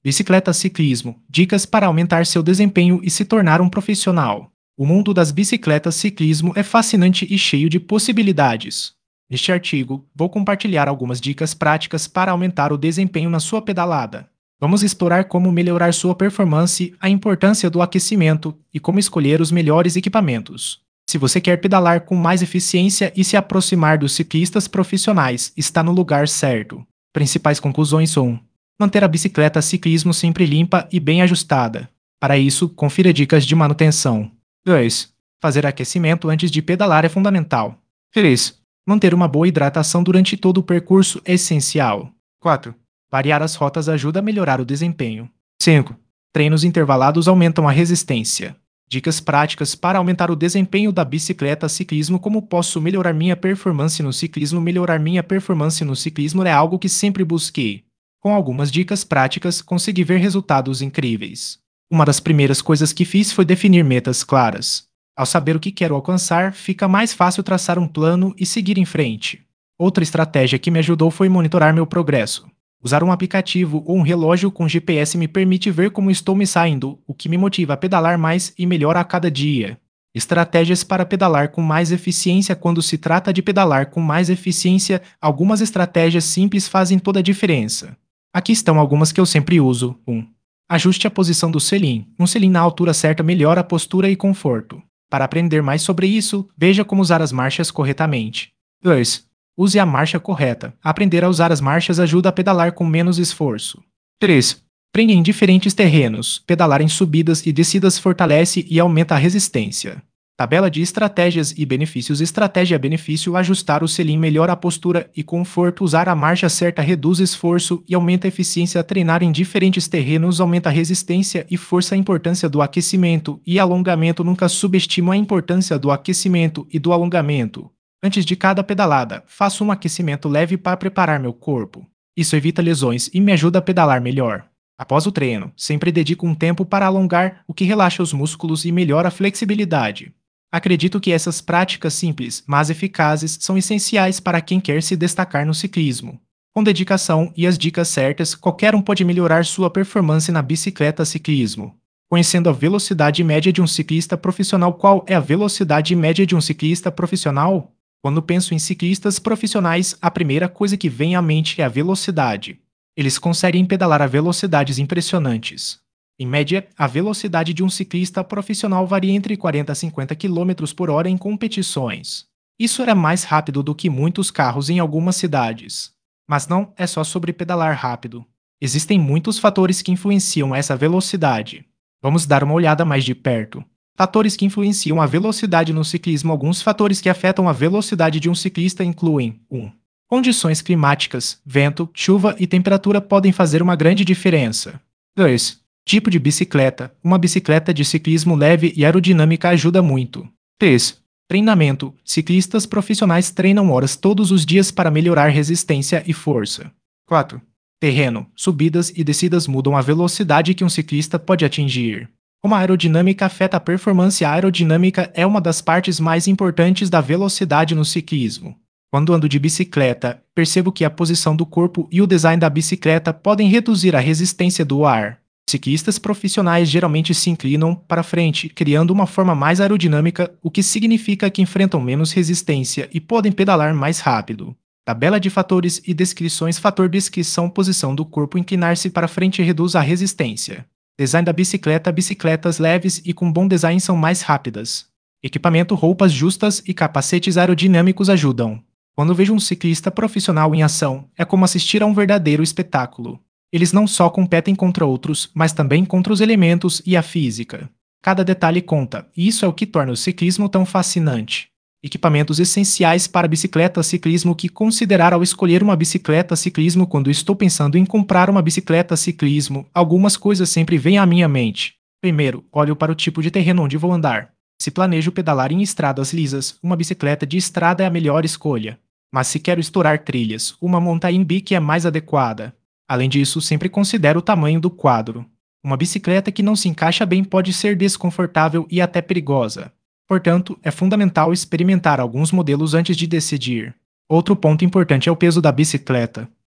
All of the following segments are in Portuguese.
Bicicleta ciclismo. Dicas para aumentar seu desempenho e se tornar um profissional. O mundo das bicicletas ciclismo é fascinante e cheio de possibilidades. Neste artigo, vou compartilhar algumas dicas práticas para aumentar o desempenho na sua pedalada. Vamos explorar como melhorar sua performance, a importância do aquecimento e como escolher os melhores equipamentos. Se você quer pedalar com mais eficiência e se aproximar dos ciclistas profissionais, está no lugar certo. Principais conclusões: 1. Manter a bicicleta ciclismo sempre limpa e bem ajustada. Para isso, confira dicas de manutenção. 2. Fazer aquecimento antes de pedalar é fundamental. 3. Manter uma boa hidratação durante todo o percurso é essencial. 4. Variar as rotas ajuda a melhorar o desempenho. 5. Treinos intervalados aumentam a resistência. Dicas práticas para aumentar o desempenho da bicicleta ciclismo. Como posso melhorar minha performance no ciclismo? Melhorar minha performance no ciclismo é algo que sempre busquei. Com algumas dicas práticas, consegui ver resultados incríveis. Uma das primeiras coisas que fiz foi definir metas claras. Ao saber o que quero alcançar, fica mais fácil traçar um plano e seguir em frente. Outra estratégia que me ajudou foi monitorar meu progresso. Usar um aplicativo ou um relógio com GPS me permite ver como estou me saindo, o que me motiva a pedalar mais e melhor a cada dia. Estratégias para pedalar com mais eficiência. Quando se trata de pedalar com mais eficiência, algumas estratégias simples fazem toda a diferença. Aqui estão algumas que eu sempre uso. 1. Ajuste a posição do selim. Um selim na altura certa melhora a postura e conforto. Para aprender mais sobre isso, veja como usar as marchas corretamente. 2. Use a marcha correta. Aprender a usar as marchas ajuda a pedalar com menos esforço. 3. Treine em diferentes terrenos. Pedalar em subidas e descidas fortalece e aumenta a resistência. Tabela de estratégias e benefícios. Estratégia: benefício: ajustar o selim melhora a postura e conforto. Usar a marcha certa reduz esforço e aumenta a eficiência. Treinar em diferentes terrenos aumenta a resistência e força. A importância do aquecimento e alongamento. Nunca subestimo a importância do aquecimento e do alongamento. Antes de cada pedalada, faço um aquecimento leve para preparar meu corpo. Isso evita lesões e me ajuda a pedalar melhor. Após o treino, sempre dedico um tempo para alongar, o que relaxa os músculos e melhora a flexibilidade. Acredito que essas práticas simples, mas eficazes, são essenciais para quem quer se destacar no ciclismo. Com dedicação e as dicas certas, qualquer um pode melhorar sua performance na bicicleta ciclismo. Conhecendo a velocidade média de um ciclista profissional. Qual é a velocidade média de um ciclista profissional? Quando penso em ciclistas profissionais, a primeira coisa que vem à mente é a velocidade. Eles conseguem pedalar a velocidades impressionantes. Em média, a velocidade de um ciclista profissional varia entre 40 a 50 km por hora em competições. Isso era mais rápido do que muitos carros em algumas cidades. Mas não é só sobre pedalar rápido. Existem muitos fatores que influenciam essa velocidade. Vamos dar uma olhada mais de perto. Fatores que influenciam a velocidade no ciclismo. Alguns fatores que afetam a velocidade de um ciclista incluem: 1. Condições climáticas, vento, chuva e temperatura podem fazer uma grande diferença. 2. Tipo de bicicleta. Uma bicicleta de ciclismo leve e aerodinâmica ajuda muito. 3. Treinamento. Ciclistas profissionais treinam horas todos os dias para melhorar resistência e força. 4. Terreno. Subidas e descidas mudam a velocidade que um ciclista pode atingir. Como a aerodinâmica afeta a performance? A aerodinâmica é uma das partes mais importantes da velocidade no ciclismo. Quando ando de bicicleta, percebo que a posição do corpo e o design da bicicleta podem reduzir a resistência do ar. Ciclistas profissionais geralmente se inclinam para frente, criando uma forma mais aerodinâmica, o que significa que enfrentam menos resistência e podem pedalar mais rápido. Tabela de fatores e descrições. Fator descrição: posição do corpo. Inclinar-se para frente reduz a resistência. Design da bicicleta. Bicicletas leves e com bom design são mais rápidas. Equipamento: roupas justas e capacetes aerodinâmicos ajudam. Quando vejo um ciclista profissional em ação, é como assistir a um verdadeiro espetáculo. Eles não só competem contra outros, mas também contra os elementos e a física. Cada detalhe conta, e isso é o que torna o ciclismo tão fascinante. Equipamentos essenciais para bicicleta ciclismo. O que considerar ao escolher uma bicicleta ciclismo? Quando estou pensando em comprar uma bicicleta ciclismo, algumas coisas sempre vêm à minha mente. Primeiro, olho para o tipo de terreno onde vou andar. Se planejo pedalar em estradas lisas, uma bicicleta de estrada é a melhor escolha. Mas se quero estourar trilhas, uma mountain bike é mais adequada. Além disso, sempre considero o tamanho do quadro. Uma bicicleta que não se encaixa bem pode ser desconfortável e até perigosa. Portanto, é fundamental experimentar alguns modelos antes de decidir. Outro ponto importante é o peso da bicicleta.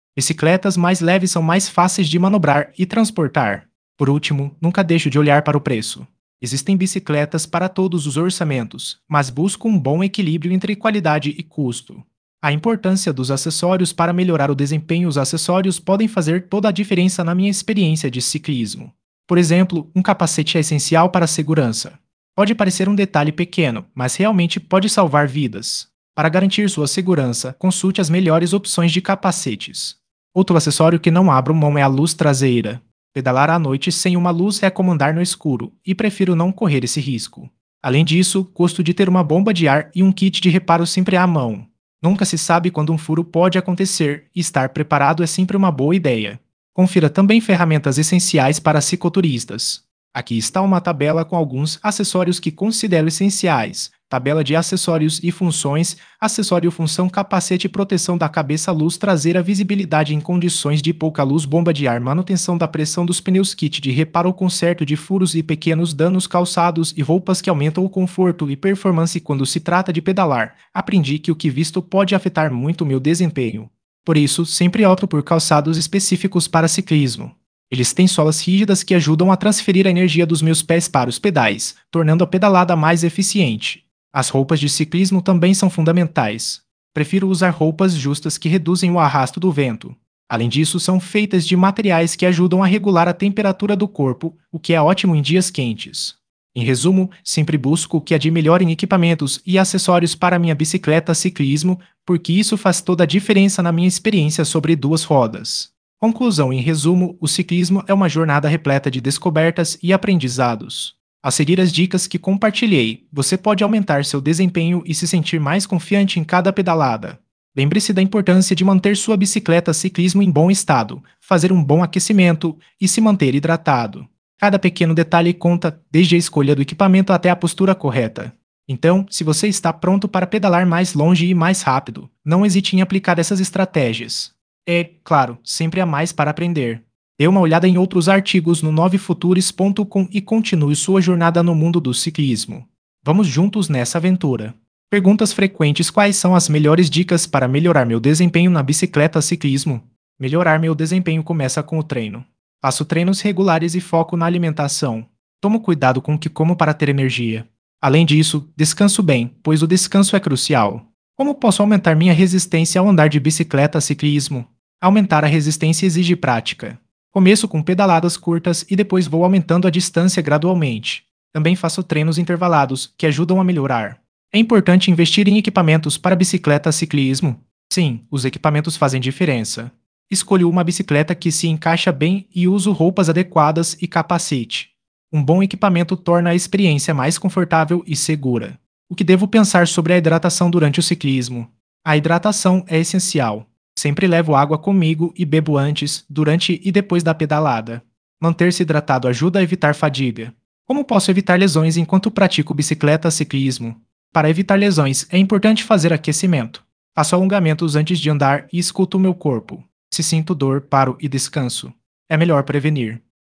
Bicicletas mais leves são mais fáceis de manobrar e transportar. Por último, nunca deixe de olhar para o preço. Existem bicicletas para todos os orçamentos, mas busco um bom equilíbrio entre qualidade e custo. A importância dos acessórios para melhorar o desempenho. Os acessórios podem fazer toda a diferença na minha experiência de ciclismo. Por exemplo, um capacete é essencial para a segurança. Pode parecer um detalhe pequeno, mas realmente pode salvar vidas. Para garantir sua segurança, consulte as melhores opções de capacetes. Outro acessório que não abro mão é a luz traseira. Pedalar à noite sem uma luz é como andar no escuro, e prefiro não correr esse risco. Além disso, gosto de ter uma bomba de ar e um kit de reparo sempre à mão. Nunca se sabe quando um furo pode acontecer, e estar preparado é sempre uma boa ideia. Confira também ferramentas essenciais para cicloturistas. Aqui está uma tabela com alguns acessórios que considero essenciais. Tabela de acessórios e funções: acessório função capacete, proteção da cabeça, luz traseira, visibilidade em condições de pouca luz, bomba de ar, manutenção da pressão dos pneus, kit de reparo ou conserto de furos e pequenos danos, calçados e roupas que aumentam o conforto e performance quando se trata de pedalar. Aprendi que o que visto pode afetar muito meu desempenho. Por isso, sempre opto por calçados específicos para ciclismo. Eles têm solas rígidas que ajudam a transferir a energia dos meus pés para os pedais, tornando a pedalada mais eficiente. As roupas de ciclismo também são fundamentais. Prefiro usar roupas justas que reduzem o arrasto do vento. Além disso, são feitas de materiais que ajudam a regular a temperatura do corpo, o que é ótimo em dias quentes. Em resumo, sempre busco o que há de melhor em equipamentos e acessórios para minha bicicleta ciclismo, porque isso faz toda a diferença na minha experiência sobre duas rodas. Conclusão: em resumo, o ciclismo é uma jornada repleta de descobertas e aprendizados. Ao seguir as dicas que compartilhei, você pode aumentar seu desempenho e se sentir mais confiante em cada pedalada. Lembre-se da importância de manter sua bicicleta ciclismo em bom estado, fazer um bom aquecimento e se manter hidratado. Cada pequeno detalhe conta, desde a escolha do equipamento até a postura correta. Então, se você está pronto para pedalar mais longe e mais rápido, não hesite em aplicar essas estratégias. É, claro, sempre há mais para aprender. Dê uma olhada em outros artigos no novefutures.com e continue sua jornada no mundo do ciclismo. Vamos juntos nessa aventura. Perguntas frequentes: quais são as melhores dicas para melhorar meu desempenho na bicicleta ciclismo? Melhorar meu desempenho começa com o treino. Faço treinos regulares e foco na alimentação. Tomo cuidado com o que como para ter energia. Além disso, descanso bem, pois o descanso é crucial. Como posso aumentar minha resistência ao andar de bicicleta ciclismo? Aumentar a resistência exige prática. Começo com pedaladas curtas e depois vou aumentando a distância gradualmente. Também faço treinos intervalados, que ajudam a melhorar. É importante investir em equipamentos para bicicleta ciclismo. Sim, os equipamentos fazem diferença. Escolho uma bicicleta que se encaixa bem e uso roupas adequadas e capacete. Um bom equipamento torna a experiência mais confortável e segura. O que devo pensar sobre a hidratação durante o ciclismo? A hidratação é essencial. Sempre levo água comigo e bebo antes, durante e depois da pedalada. Manter-se hidratado ajuda a evitar fadiga. Como posso evitar lesões enquanto pratico bicicleta ciclismo? Para evitar lesões, é importante fazer aquecimento. Faço alongamentos antes de andar e escuto o meu corpo. Se sinto dor, paro e descanso. É melhor prevenir.